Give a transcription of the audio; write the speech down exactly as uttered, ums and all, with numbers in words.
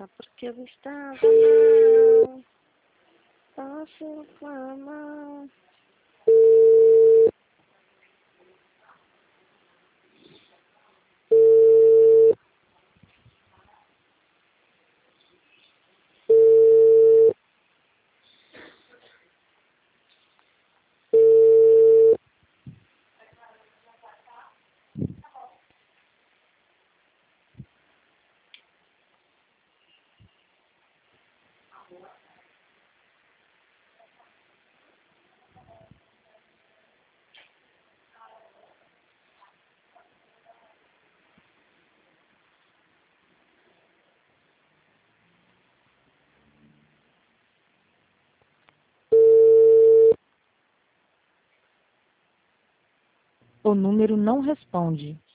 Só porque eu estava mal, posso reclamar. O número não responde.